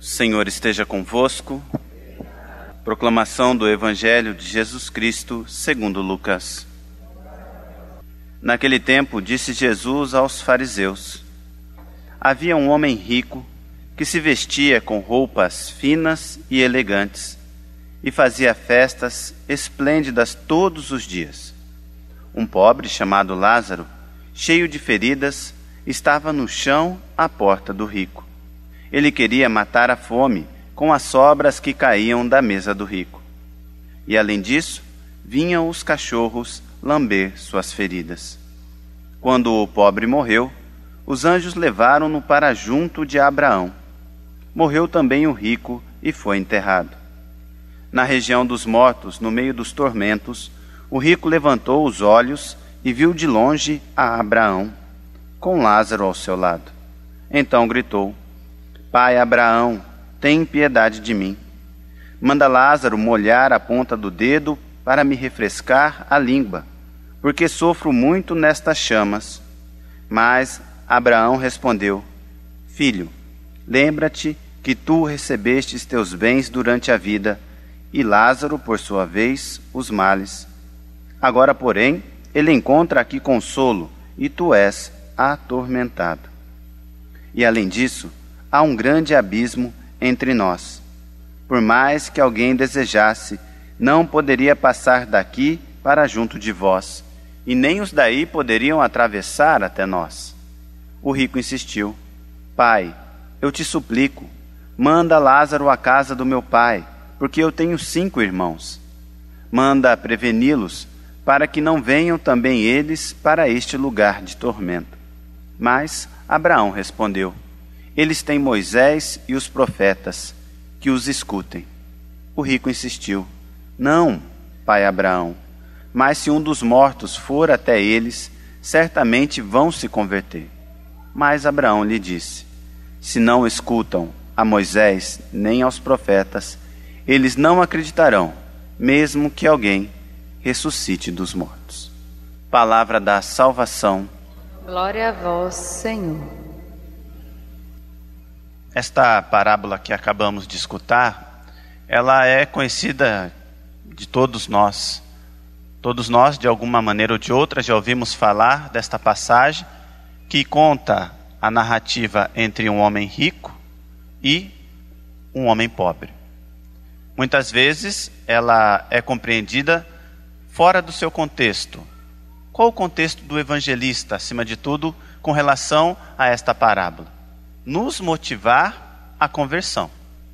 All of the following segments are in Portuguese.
Senhor esteja convosco. Proclamação do Evangelho de Jesus Cristo segundo Lucas. Naquele tempo disse Jesus aos fariseus: havia um homem rico que se vestia com roupas finas e elegantes e fazia festas esplêndidas todos os dias. Um pobre chamado Lázaro, cheio de feridas, estava no chão à porta do rico. Ele queria matar a fome com as sobras que caíam da mesa do rico. E além disso, vinham os cachorros lamber suas feridas. Quando o pobre morreu, os anjos levaram-no para junto de Abraão. Morreu também o rico e foi enterrado. Na região dos mortos, no meio dos tormentos, o rico levantou os olhos e viu de longe a Abraão, com Lázaro ao seu lado. Então gritou: Pai Abraão, tem piedade de mim. Manda Lázaro molhar a ponta do dedo para me refrescar a língua, porque sofro muito nestas chamas. Mas Abraão respondeu: Filho, lembra-te que tu recebestes teus bens durante a vida, e Lázaro, por sua vez, os males. Agora, porém, ele encontra aqui consolo, e tu és atormentado. E além disso, há um grande abismo entre nós. Por mais que alguém desejasse, não poderia passar daqui para junto de vós, e nem os daí poderiam atravessar até nós. O rico insistiu: Pai, eu te suplico, manda Lázaro à casa do meu pai, porque eu tenho 5 irmãos. Manda preveni-los, para que não venham também eles para este lugar de tormento. Mas Abraão respondeu: Eles têm Moisés e os profetas, que os escutem. O rico insistiu: Não, pai Abraão, mas se um dos mortos for até eles, certamente vão se converter. Mas Abraão lhe disse: Se não escutam a Moisés nem aos profetas, eles não acreditarão, mesmo que alguém ressuscite dos mortos. Palavra da salvação. Glória a vós, Senhor. Esta parábola que acabamos de escutar, ela é conhecida de todos nós. Todos nós, de alguma maneira ou de outra, já ouvimos falar desta passagem que conta a narrativa entre um homem rico e um homem pobre. Muitas vezes ela é compreendida fora do seu contexto. Qual o contexto do evangelista, acima de tudo, com relação a esta parábola? Nos motivar à conversão.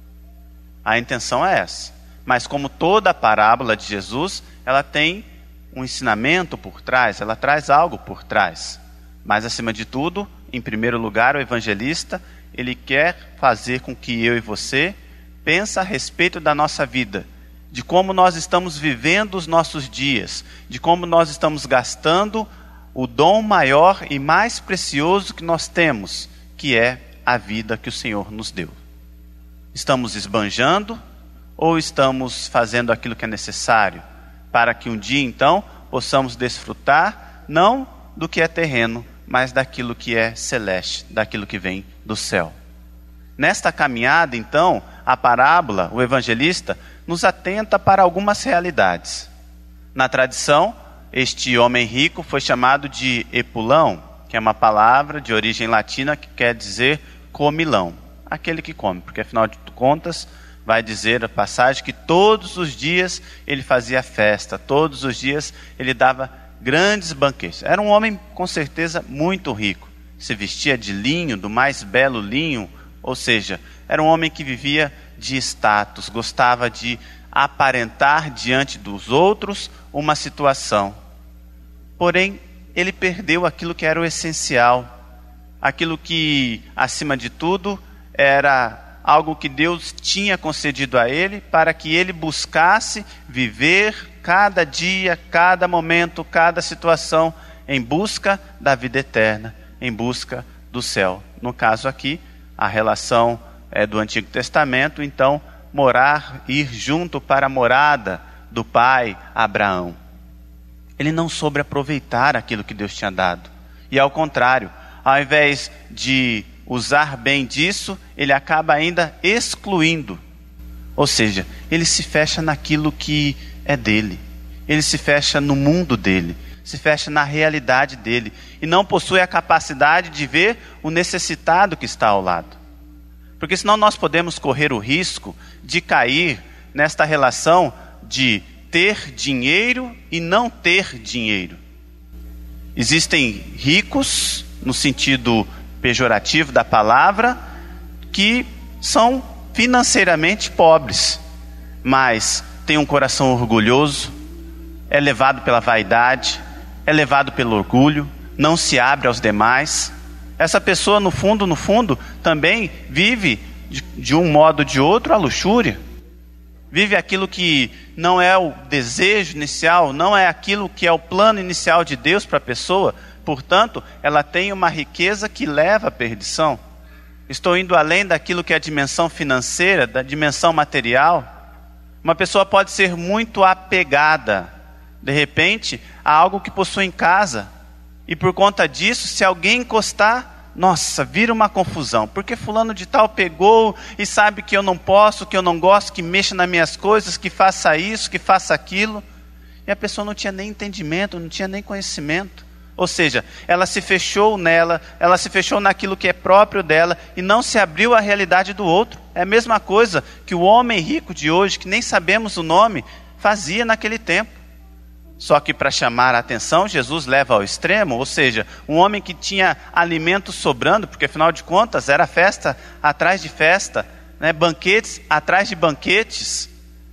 A intenção é essa. Mas como toda a parábola de Jesus, ela tem um ensinamento por trás, ela traz algo por trás. Mas acima de tudo, em primeiro lugar, o evangelista, ele quer fazer com que eu e você pense a respeito da nossa vida, de como nós estamos vivendo os nossos dias, de como nós estamos gastando o dom maior e mais precioso que nós temos, que é a vida que o Senhor nos deu. Estamos esbanjando ou estamos fazendo aquilo que é necessário para que um dia então possamos desfrutar não do que é terreno, mas daquilo que é celeste, daquilo que vem do céu. Nesta caminhada então, a parábola, o evangelista, nos atenta para algumas realidades. Na tradição, este homem rico foi chamado de Epulão, que é uma palavra de origem latina que quer dizer comilão, aquele que come, porque afinal de contas vai dizer a passagem que todos os dias ele fazia festa, todos os dias ele dava grandes banquetes. Era um homem com certeza muito rico, se vestia de linho, do mais belo linho, ou seja, era um homem que vivia de status, gostava de aparentar diante dos outros uma situação. Porém, ele perdeu aquilo que era o essencial, aquilo que, acima de tudo, era algo que Deus tinha concedido a ele para que ele buscasse viver cada dia, cada momento, cada situação em busca da vida eterna, em busca do céu. No caso aqui, a relação é do Antigo Testamento, então ir junto para a morada do pai Abraão. Ele não soube aproveitar aquilo que Deus tinha dado. E ao contrário, ao invés de usar bem disso, ele acaba ainda excluindo. Ou seja, ele se fecha naquilo que é dele. Ele se fecha no mundo dele, se fecha na realidade dele e não possui a capacidade de ver o necessitado que está ao lado. Porque senão nós podemos correr o risco de cair nesta relação de ter dinheiro e não ter dinheiro. Existem ricos, no sentido pejorativo da palavra, que são financeiramente pobres, mas têm um coração orgulhoso, é levado pela vaidade, é levado pelo orgulho, não se abre aos demais. Essa pessoa, no fundo, também vive de um modo ou de outro a luxúria. Vive aquilo que não é o desejo inicial, não é aquilo que é o plano inicial de Deus para a pessoa. Portanto, ela tem uma riqueza que leva à perdição. Estou indo além daquilo que é a dimensão financeira, da dimensão material. Uma pessoa pode ser muito apegada, de repente, a algo que possui em casa. E por conta disso, se alguém encostar, nossa, vira uma confusão. Porque fulano de tal pegou e sabe que eu não posso, que eu não gosto, que mexa nas minhas coisas, que faça isso, que faça aquilo. E a pessoa não tinha nem entendimento, não tinha nem conhecimento. Ou seja, ela se fechou nela, ela se fechou naquilo que é próprio dela e não se abriu à realidade do outro. É a mesma coisa que o homem rico de hoje, que nem sabemos o nome, fazia naquele tempo. Só que para chamar a atenção, Jesus leva ao extremo, ou seja, um homem que tinha alimento sobrando, porque afinal de contas era festa atrás de festa, né? Banquetes atrás de banquetes,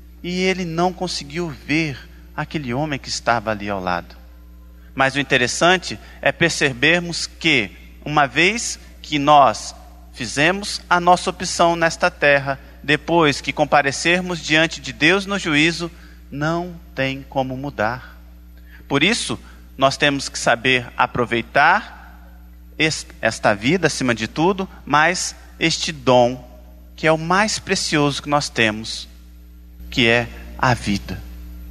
e ele não conseguiu ver aquele homem que estava ali ao lado. Mas o interessante é percebermos que, uma vez que nós fizemos a nossa opção nesta terra, depois que comparecermos diante de Deus no juízo, não tem como mudar. Por isso, nós temos que saber aproveitar esta vida acima de tudo, mas este dom, que é o mais precioso que nós temos, que é a vida.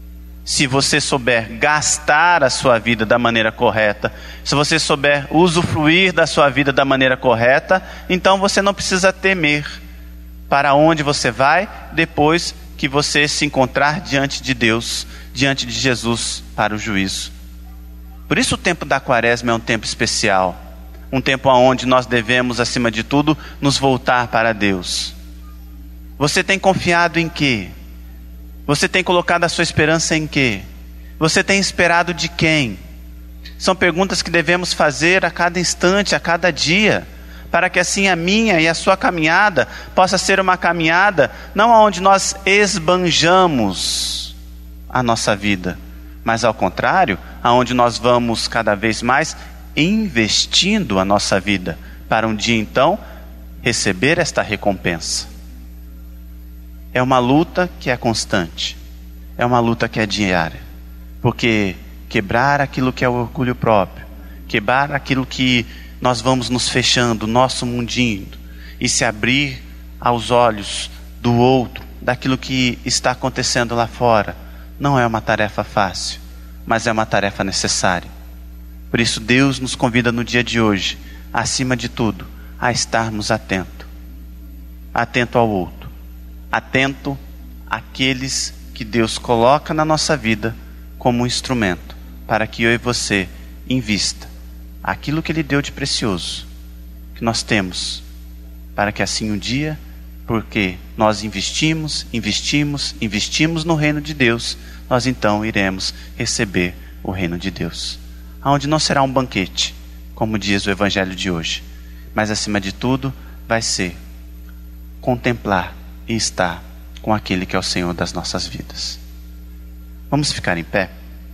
Se você souber gastar a sua vida da maneira correta, se você souber usufruir da sua vida da maneira correta, então você não precisa temer para onde você vai depois que você se encontrar diante de Deus, diante de Jesus para o juízo. Por isso o tempo da quaresma é um tempo especial, um tempo onde nós devemos, acima de tudo, nos voltar para Deus. Você tem confiado em quê? Você tem colocado a sua esperança em quê? Você tem esperado de quem? São perguntas que devemos fazer a cada instante, a cada dia, para que assim a minha e a sua caminhada possa ser uma caminhada não onde nós esbanjamos a nossa vida, mas ao contrário, aonde nós vamos cada vez mais investindo a nossa vida, para um dia então receber esta recompensa. É uma luta que é constante, é uma luta que é diária, porque quebrar aquilo que é o orgulho próprio, quebrar aquilo que nós vamos nos fechando, nosso mundinho, e se abrir aos olhos do outro, daquilo que está acontecendo lá fora, não é uma tarefa fácil, mas é uma tarefa necessária. Por isso Deus nos convida no dia de hoje, acima de tudo, a estarmos atentos ao outro, atento àqueles que Deus coloca na nossa vida como um instrumento, para que eu e você invista aquilo que Ele deu de precioso, que nós temos, para que assim um dia, porque nós investimos no reino de Deus, nós então iremos receber o reino de Deus, onde não será um banquete, como diz o evangelho de hoje, mas acima de tudo vai ser contemplar e estar com aquele que é o Senhor das nossas vidas. Vamos ficar em pé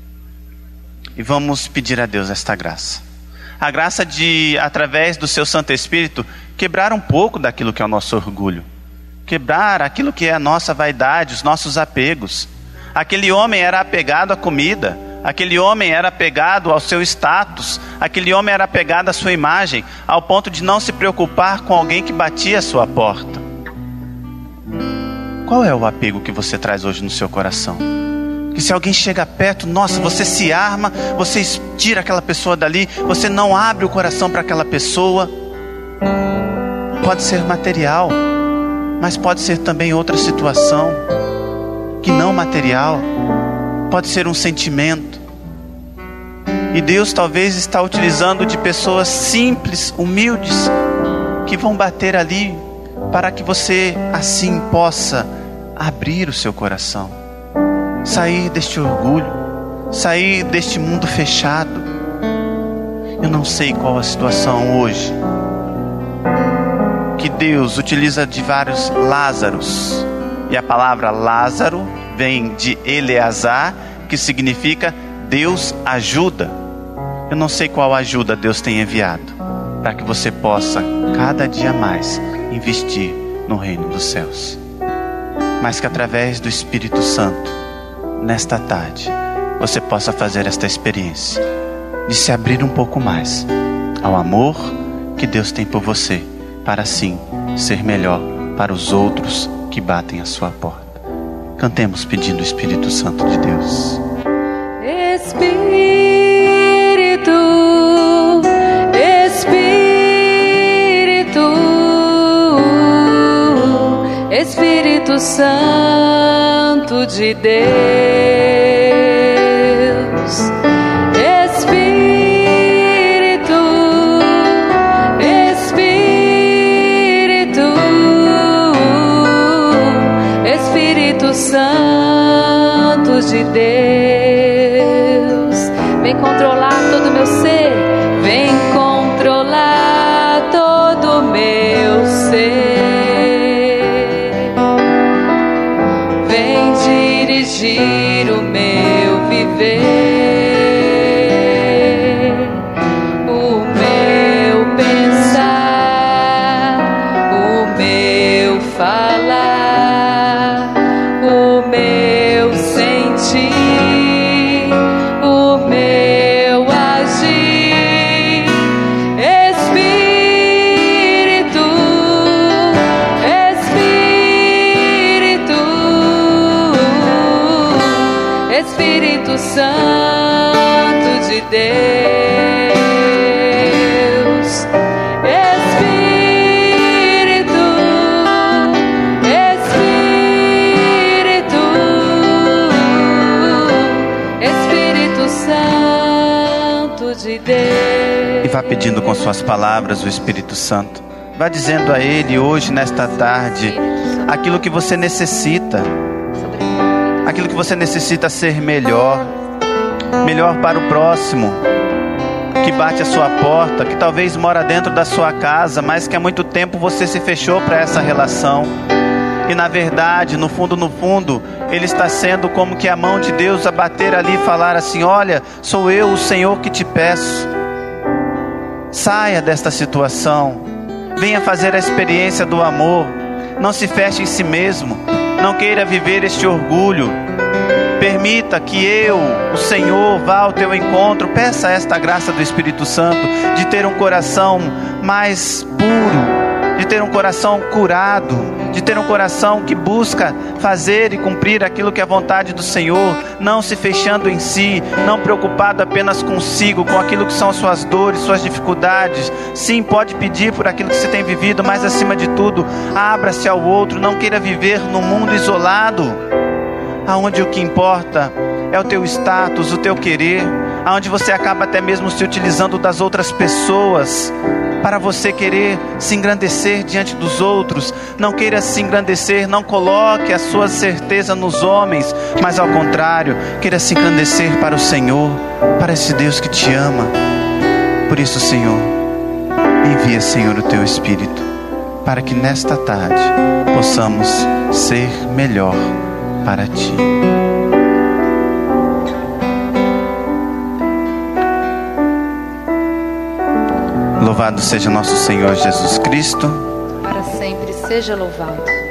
e vamos pedir a Deus esta graça. A graça de, através do seu Santo Espírito, quebrar um pouco daquilo que é o nosso orgulho, quebrar aquilo que é a nossa vaidade, os nossos apegos. Aquele homem era apegado à comida, aquele homem era apegado ao seu status, aquele homem era apegado à sua imagem, ao ponto de não se preocupar com alguém que batia a sua porta. Qual é o apego que você traz hoje no seu coração? Que se alguém chega perto, nossa, você se arma, você tira aquela pessoa dali, você não abre o coração para aquela pessoa. pode ser material, mas pode ser também outra situação que não material, pode ser um sentimento. E Deus talvez está utilizando de pessoas simples, humildes, que vão bater ali para que você assim possa abrir o seu coração, sair deste orgulho, sair deste mundo fechado. Eu não sei qual a situação hoje que Deus utiliza de vários Lázaros, e a palavra Lázaro vem de Eleazar, que significa Deus ajuda. Eu não sei qual ajuda Deus tem enviado para que você possa cada dia mais investir no reino dos céus, mas que através do Espírito Santo, nesta tarde, você possa fazer esta experiência de se abrir um pouco mais ao amor que Deus tem por você, para assim ser melhor para os outros que batem a sua porta. Cantemos pedindo o Espírito Santo de Deus. Espírito Santo de Deus, Espírito Santo de Deus, vem controlar todo o meu ser, vem controlar todo o meu ser. Dirigir o meu viver, o meu pensar, o meu falar, o meu sentir, o meu agir. Espírito Santo de Deus, Espírito Santo de Deus. E vá pedindo com suas palavras o Espírito Santo. Vá dizendo a Ele hoje, nesta tarde, aquilo que você necessita. Aquilo que você necessita ser melhor para o próximo, que bate a sua porta, que talvez mora dentro da sua casa, mas que há muito tempo você se fechou para essa relação. E na verdade, no fundo, ele está sendo como que a mão de Deus a bater ali e falar assim: olha, sou eu, o Senhor, que te peço. Saia desta situação, venha fazer a experiência do amor. Não se feche em si mesmo, não queira viver este orgulho. Permita que eu, o Senhor, vá ao teu encontro. Peça esta graça do Espírito Santo, de ter um coração mais puro, de ter um coração curado, de ter um coração que busca fazer e cumprir aquilo que é a vontade do Senhor, não se fechando em si, não preocupado apenas consigo, com aquilo que são suas dores, suas dificuldades. Sim, pode pedir por aquilo que você tem vivido, mas acima de tudo, abra-se ao outro. Não queira viver num mundo isolado, aonde o que importa é o teu status, o teu querer, aonde você acaba até mesmo se utilizando das outras pessoas para você querer se engrandecer diante dos outros. Não queira se engrandecer, não coloque a sua certeza nos homens, mas ao contrário, queira se engrandecer para o Senhor, para esse Deus que te ama. Por isso, Senhor, envia, Senhor, o teu Espírito, para que nesta tarde possamos ser melhor para ti. Louvado seja nosso Senhor Jesus Cristo. Para sempre seja louvado.